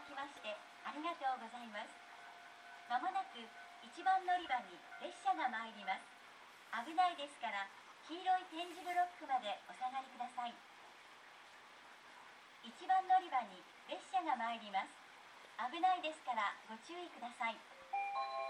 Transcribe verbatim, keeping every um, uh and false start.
きましてありがとうございます。まもなくいちばん乗り場に列車が参ります。危ないですから黄色い点字ブロックまでお下がりください。いちばん乗り場に列車が参ります。危ないですからご注意ください。